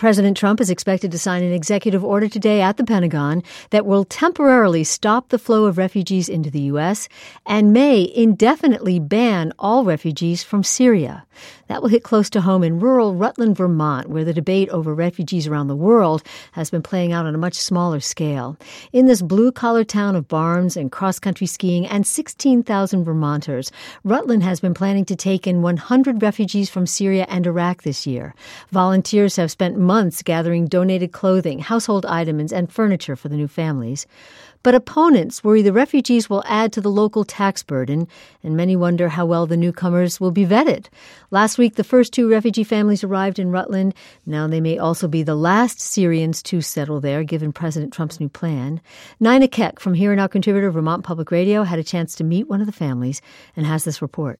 President Trump is expected to sign an executive order today at the Pentagon that will temporarily stop the flow of refugees into the U.S. and may indefinitely ban all refugees from Syria. That will hit close to home in rural Rutland, Vermont, where the debate over refugees around the world has been playing out on a much smaller scale. In this blue-collar town of Barnes and cross-country skiing and 16,000 Vermonters, Rutland has been planning to take in 100 refugees from Syria and Iraq this year. Volunteers have spent months gathering donated clothing, household items, and furniture for the new families. But opponents worry the refugees will add to the local tax burden, and many wonder how well the newcomers will be vetted. Last week, the first 2 refugee families arrived in Rutland. Now they may also be the last Syrians to settle there, given President Trump's new plan. Nina Keck from Here Now contributor, Vermont Public Radio, had a chance to meet one of the families and has this report.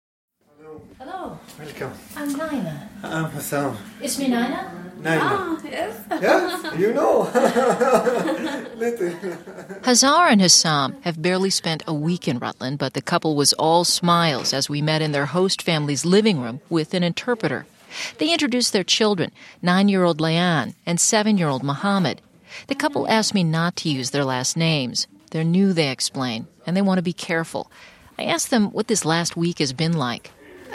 Hello. Welcome. I'm Nina. I'm Hassan. It's me, Nina? Nina. Ah, yes. Yes, you know. Little. Hazar and Hassam have barely spent a week in Rutland, but the couple was all smiles as we met in their host family's living room with an interpreter. They introduced their children, 9-year-old Layan and 7-year-old Mohammed. The couple asked me not to use their last names. They're new, they explain, and they want to be careful. I asked them what this last week has been like.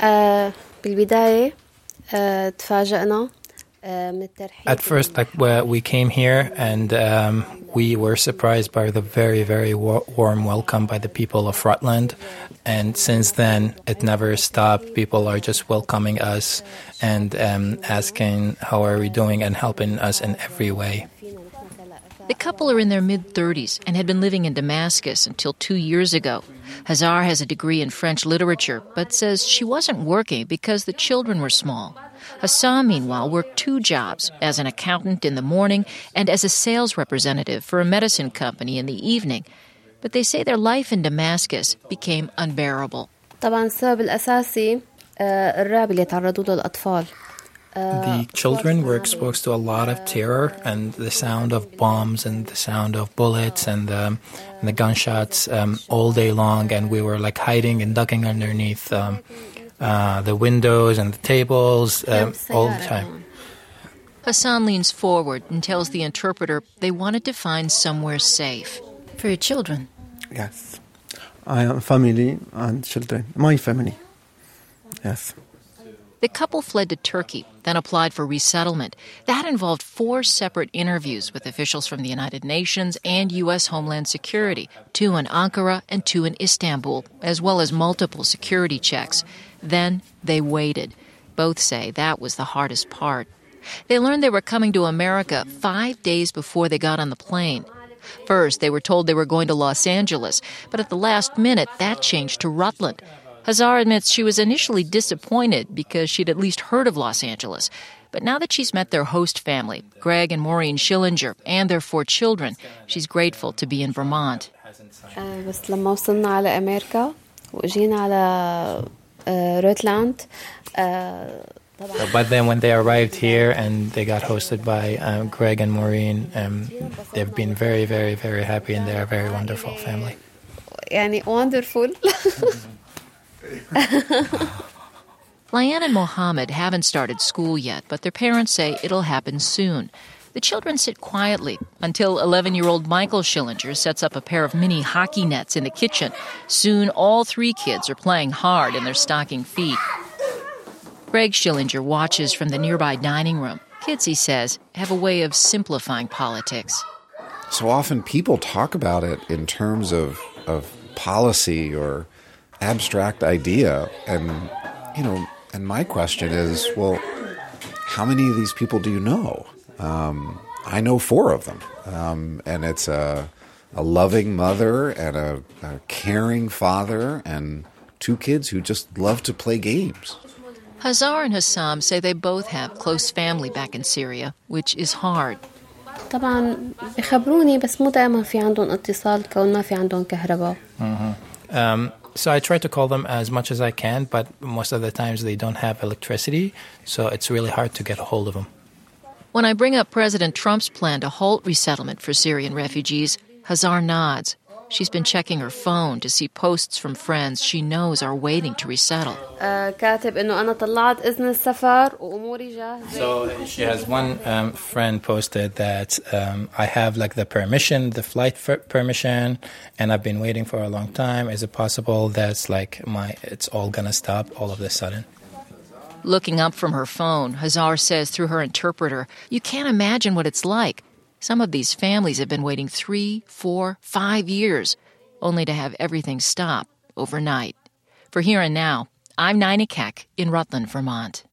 بالبداية تفاجأنا. At first, we came here and we were surprised by the very, very warm welcome by the people of Rutland. And since then, it never stopped. People are just welcoming us and asking how are we doing and helping us in every way. The couple are in their mid-30s and had been living in Damascus until 2 years ago. Hazar has a degree in French literature, but says she wasn't working because the children were small. Hassam, meanwhile, worked 2 jobs, as an accountant in the morning and as a sales representative for a medicine company in the evening. But they say their life in Damascus became unbearable. طبعا السبب الأساسي الرعب اللي تعرضوا له الأطفال. The children were exposed to a lot of terror and the sound of bombs and the sound of bullets and the gunshots all day long, and we were like hiding and ducking underneath the windows and the tables all the time. Hassan leans forward and tells the interpreter they wanted to find somewhere safe. For your children? Yes. I have family and children. My family. Yes. The couple fled to Turkey, then applied for resettlement. That involved 4 separate interviews with officials from the United Nations and U.S. Homeland Security, 2 in Ankara and 2 in Istanbul, as well as multiple security checks. Then they waited. Both say that was the hardest part. They learned they were coming to America 5 days before they got on the plane. First, they were told they were going to Los Angeles, but at the last minute, that changed to Rutland. Hazar admits she was initially disappointed because she'd at least heard of Los Angeles. But now that she's met their host family, Greg and Maureen Schillinger, and their 4 children, she's grateful to be in Vermont. بس لما وصلنا على أمريكا وجينا على روتلاند. But then when they arrived here and they got hosted by Greg and Maureen, they've been very, very, very happy, and they're a very wonderful family. يعني wonderful. Layan and Mohammed haven't started school yet, but their parents say it'll happen soon. The children sit quietly until 11-year-old Michael Schillinger sets up a pair of mini hockey nets in the kitchen. Soon, all 3 kids are playing hard in their stocking feet. Greg Schillinger watches from the nearby dining room. Kids, he says, have a way of simplifying politics. So often people talk about it in terms of policy or abstract idea, and my question is, well, how many of these people do you know? I know 4 of them, and it's a loving mother and a caring father and 2 kids who just love to play games. Hazar and Hassam say they both have close family back in Syria, which is hard. طبعا بخبروني بس مو دائما في عندهم اتصال كون ما في عندهم كهرباء. So I try to call them as much as I can, but most of the times they don't have electricity, so it's really hard to get a hold of them. When I bring up President Trump's plan to halt resettlement for Syrian refugees, Hazar nods. She's been checking her phone to see posts from friends she knows are waiting to resettle. كاتب إنه أنا طلعت إذن السفر وأموري جاهزة. So she has one friend posted that I have like the flight permission, and I've been waiting for a long time. Is it possible that's like it's all gonna stop all of a sudden? Looking up from her phone, Hazar says through her interpreter, you can't imagine what it's like. Some of these families have been waiting 3, 4, 5 years, only to have everything stop overnight. For Here and Now, I'm Nina Keck in Rutland, Vermont.